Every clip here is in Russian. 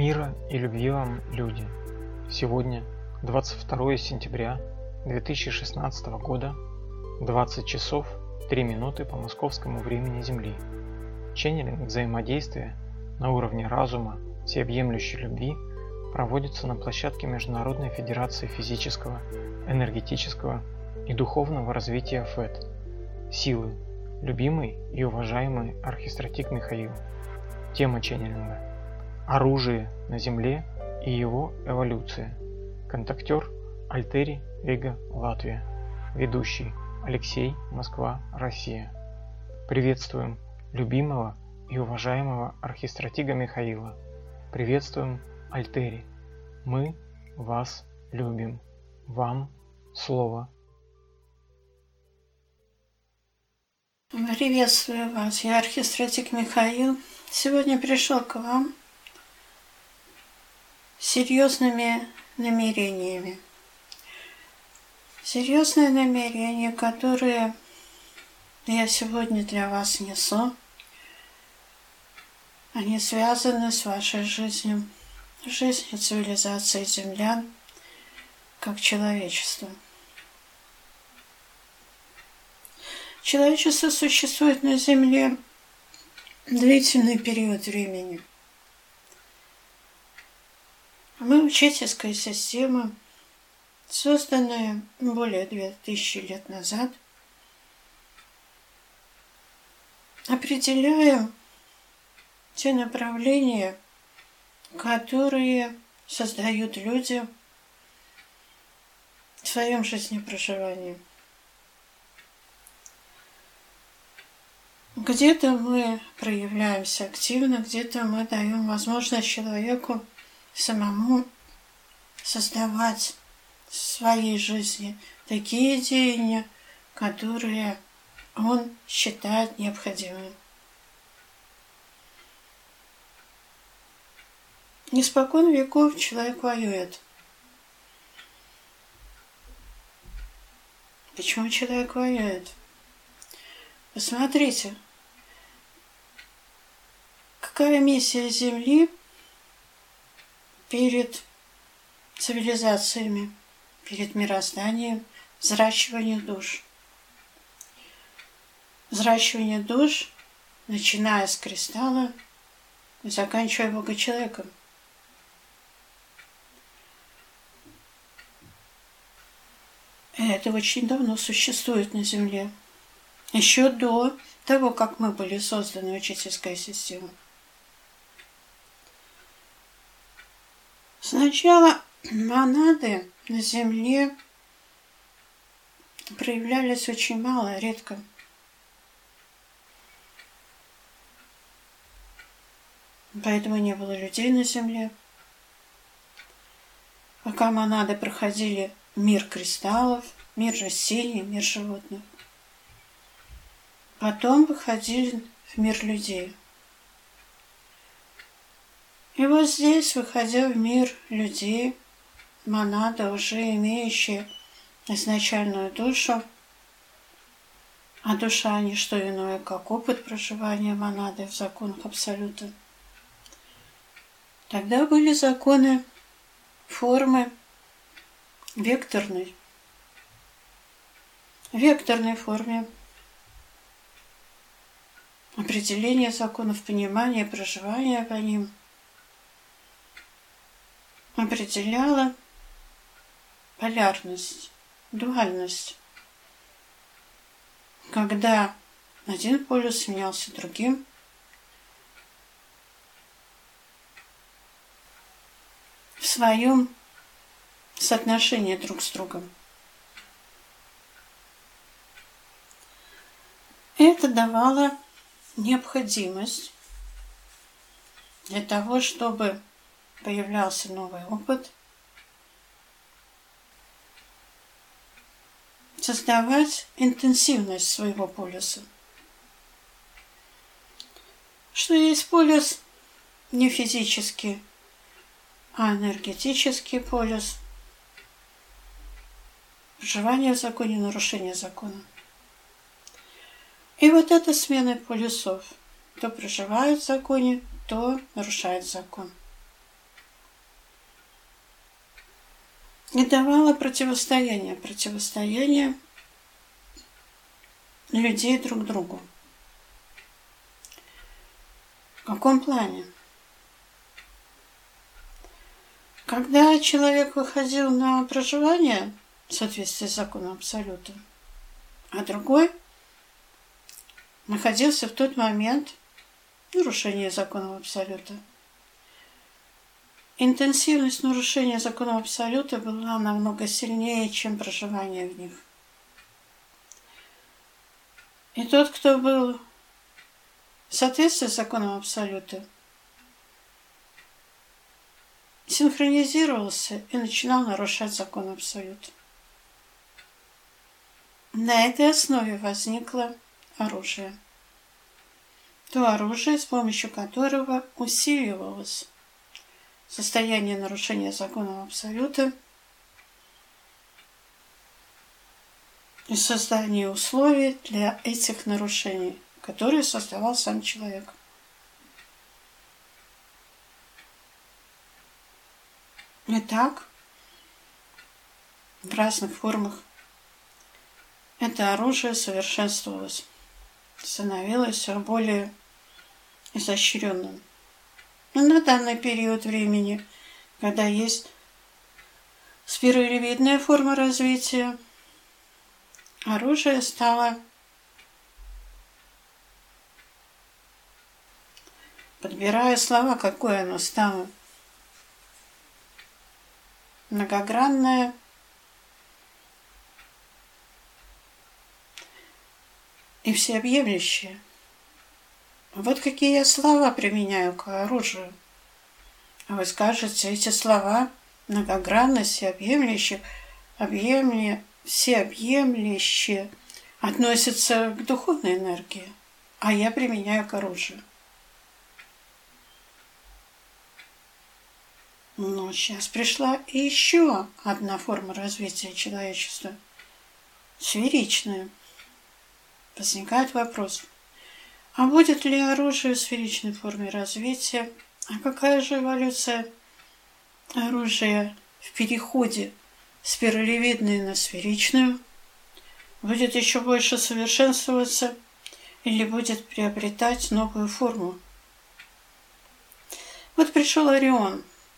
Мира и любви вам, люди! Сегодня, 22 сентября 2016 года, 20 часов 3 минуты по московскому времени Земли. Ченнелинг взаимодействия на уровне разума всеобъемлющей любви проводится на площадке Международной Федерации Физического, Энергетического и Духовного развития ФЭД. Силы. Любимый и уважаемый архистратик Михаил. Тема ченнелинга. Оружие на Земле и его эволюция. Контактер Альтери, Рига, Латвия. Ведущий Алексей, Москва, Россия. Приветствуем любимого и уважаемого архистратига Михаила. Приветствуем Альтери. Мы вас любим. Вам слово. Приветствую вас, я архистратик Михаил. Сегодня пришел к вам с серьезными намерениями. Серьезные намерения, которые я сегодня для вас несу, они связаны с вашей жизнью, жизнью цивилизации землян, как человечества. Человечество существует на Земле длительный период времени. Мы учительская система, созданная более 2000 лет назад, определяем те направления, которые создают люди в своем жизнепроживании. Где-то мы проявляемся активно, где-то мы даем возможность человеку самому создавать в своей жизни такие деяния, которые он считает необходимыми. Испокон веков человек воюет. Почему человек воюет? Посмотрите, какая миссия Земли перед цивилизациями, перед мирозданием, взращивание душ. Взращивание душ, начиная с кристалла и заканчивая Бога-человеком. Это очень давно существует на Земле. Еще до того, как мы были созданы, учительская система. Сначала монады на Земле проявлялись очень мало, редко. Поэтому не было людей на Земле. Пока монады проходили мир кристаллов, мир растений, мир животных. Потом выходили в мир людей. И вот здесь, выходя в мир людей, монада, уже имеющая изначальную душу, а душа не что иное, как опыт проживания монады в законах Абсолюта. Тогда были законы формы векторной. В векторной форме определение законов понимания, проживания по ним определяло полярность, дуальность, когда один полюс сменялся другим, в своем соотношении друг с другом. Это давало необходимость для того, чтобы появлялся новый опыт, создавать интенсивность своего полюса. Что есть полюс не физический, а энергетический полюс. Проживание в законе, нарушение закона. И вот это смена полюсов. То проживает в законе, то нарушает закон. и давала противостояние людей друг другу. В каком плане? Когда человек выходил на проживание в соответствии с законом абсолюта, а другой находился в тот момент в нарушении закона абсолюта, интенсивность нарушения закона абсолюта была намного сильнее, чем проживание в них. И тот, кто был в соответствии с законом абсолюта, синхронизировался и начинал нарушать закон абсолюта. На этой основе возникло оружие. То оружие, с помощью которого усиливалось состояние нарушения закона абсолюта и создание условий для этих нарушений, которые создавал сам человек. Итак, в разных формах это оружие совершенствовалось, становилось все более изощренным. Но на данный период времени, когда есть спиралевидная форма развития, оружие стало подбирая слова, какое оно стало, многогранное, и всеобъемлющее. Вот какие я слова применяю к оружию. А вы скажете, эти слова многогранно, всеобъемлющие, всеобъемлющие относятся к духовной энергии, а я применяю к оружию. Но сейчас пришла еще одна форма развития человечества, сферичная. Возникает вопрос, а будет ли оружие в сферичной форме развития? А какая же эволюция оружия в переходе спиралевидной на сферичную? Будет еще больше совершенствоваться или будет приобретать новую форму? Вот пришел Орион.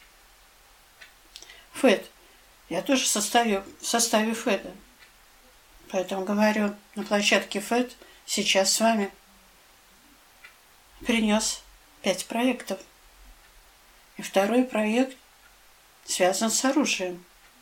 Фет. Я тоже в составе Феда. Поэтому говорю, на площадке Фет сейчас с вами принес 5 проектов. И второй проект связан с оружием.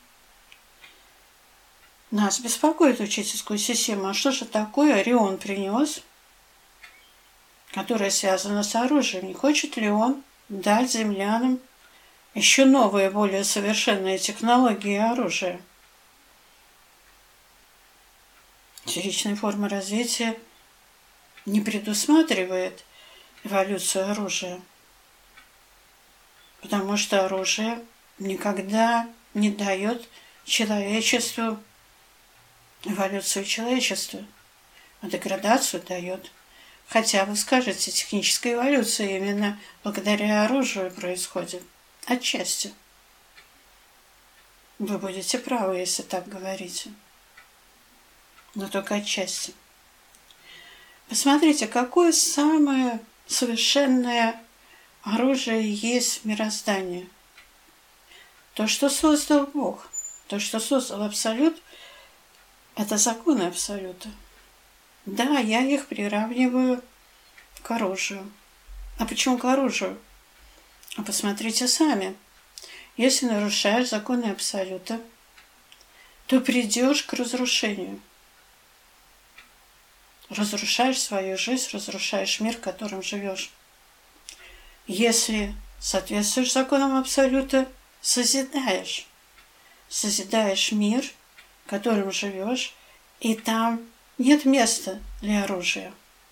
Нас беспокоит учительскую систему. А что же такое Орион принес, которое связано с оружием? Не хочет ли он дать землянам еще новые, более совершенные технологии оружия? Сферичная форма развития не предусматривает эволюцию оружия, потому что оружие никогда не дает человечеству эволюцию человечества, а деградацию дает. Хотя вы скажете, техническая эволюция именно благодаря оружию происходит. Отчасти. Вы будете правы, если так говорите. Но только отчасти. Посмотрите, какое самое совершенное оружие есть в мироздании. То, что создал Бог, то, что создал Абсолют, это законы Абсолюта. Да, я их приравниваю к оружию. А почему к оружию? А посмотрите сами. Если нарушаешь законы Абсолюта, то придешь к разрушению. Разрушаешь свою жизнь, разрушаешь мир, в котором живешь. Если соответствуешь законам Абсолюта, созидаешь. Созидаешь мир, в котором живешь, и там нет места для оружия.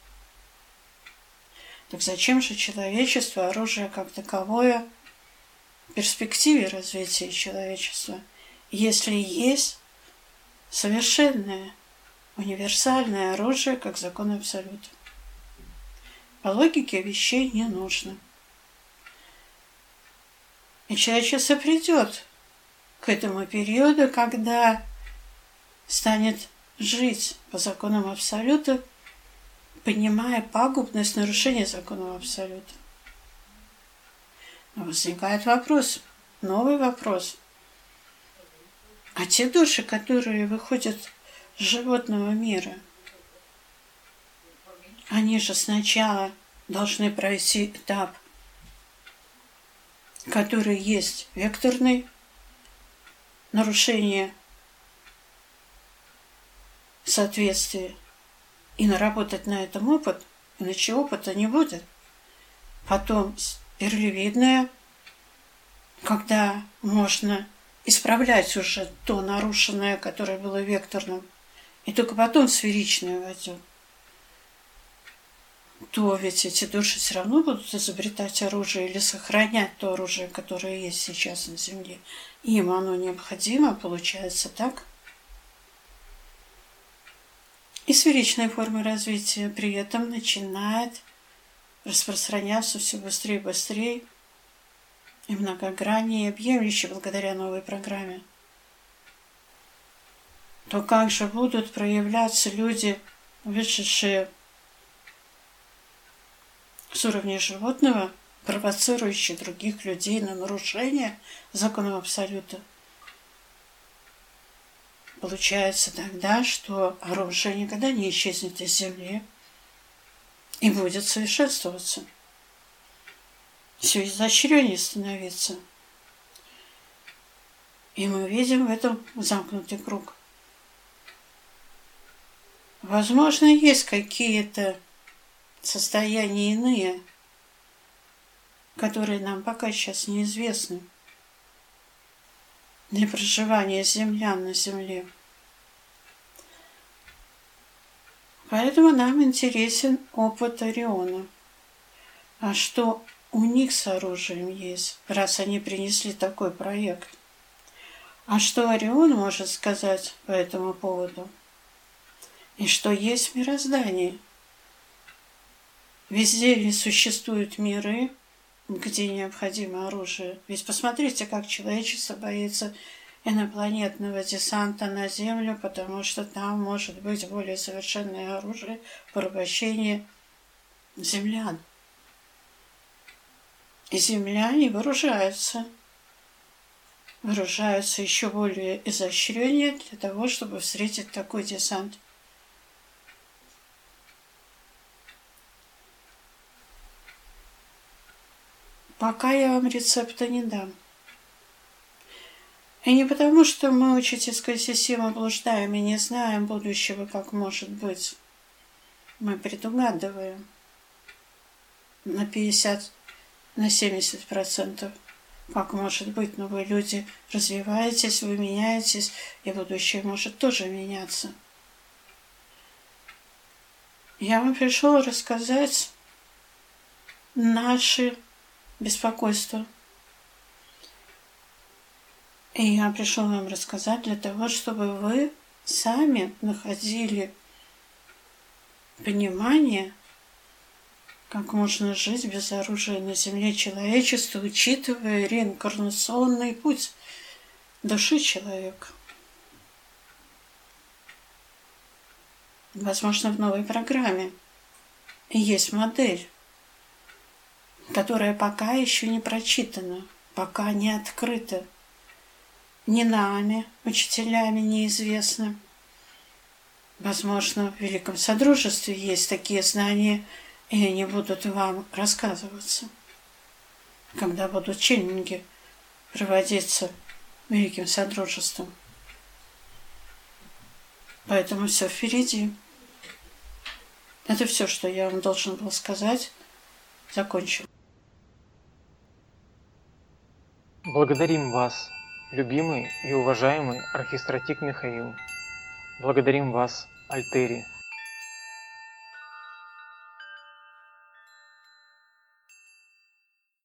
Так зачем же человечеству оружие как таковое в перспективе развития человечества, если есть совершенное, универсальное оружие, как закон Абсолюта? По логике вещей не нужно. И человечество придет к этому периоду, когда станет жить по законам Абсолюта, понимая пагубность нарушения законов Абсолюта. Но возникает вопрос, новый вопрос. А те души, которые выходят с животного мира, они же сначала должны пройти этап, который есть векторный, нарушение соответствия, и наработать на этом опыт, иначе опыта не будет. Потом спиралевидное, когда можно исправлять уже то нарушенное, которое было векторным, и только потом сферичное войдет, то ведь эти души все равно будут изобретать оружие или сохранять то оружие, которое есть сейчас на Земле. Им оно необходимо, получается так. И сферичная форма развития при этом начинает распространяться все быстрее и быстрее, и многограннее, объемлюще благодаря новой программе. То как же будут проявляться люди, вышедшие с уровня животного, провоцирующие других людей на нарушение законов Абсолюта? Получается тогда, что оружие никогда не исчезнет из Земли и будет совершенствоваться. Все изощреннее становиться. И мы видим в этом замкнутый круг. Возможно, есть какие-то состояния иные, которые нам пока сейчас неизвестны для проживания землян на Земле. Поэтому нам интересен опыт Ориона. А что у них с оружием есть, раз они принесли такой проект? А что Орион может сказать по этому поводу? И что есть в мироздании? Везде ли существуют миры, где необходимо оружие? Ведь посмотрите, как человечество боится инопланетного десанта на Землю, потому что там может быть более совершенное оружие порабощения землян. И земляне вооружаются еще более изощреннее для того, чтобы встретить такой десант. Пока я вам рецепта не дам. И не потому, что мы учительской системой блуждаем и не знаем будущего, как может быть. Мы предугадываем на 50, на 70%, как может быть. Но вы, люди, развиваетесь, вы меняетесь, и будущее может тоже меняться. Я вам пришел рассказать наши беспокойства. И я пришел вам рассказать для того, чтобы вы сами находили понимание, как можно жить без оружия на Земле человечества, учитывая реинкарнационный путь души человека. Возможно, в новой программе есть модель, которая пока еще не прочитана, пока не открыта. Ни нами, учителями, неизвестно. Возможно, в Великом Содружестве есть такие знания, и они будут вам рассказываться, когда будут ченнинги проводиться Великим Содружеством. Поэтому все впереди. Это все, что я вам должен был сказать. Закончил. Благодарим вас, любимый и уважаемый архистратик Михаил. Благодарим вас, Альтери,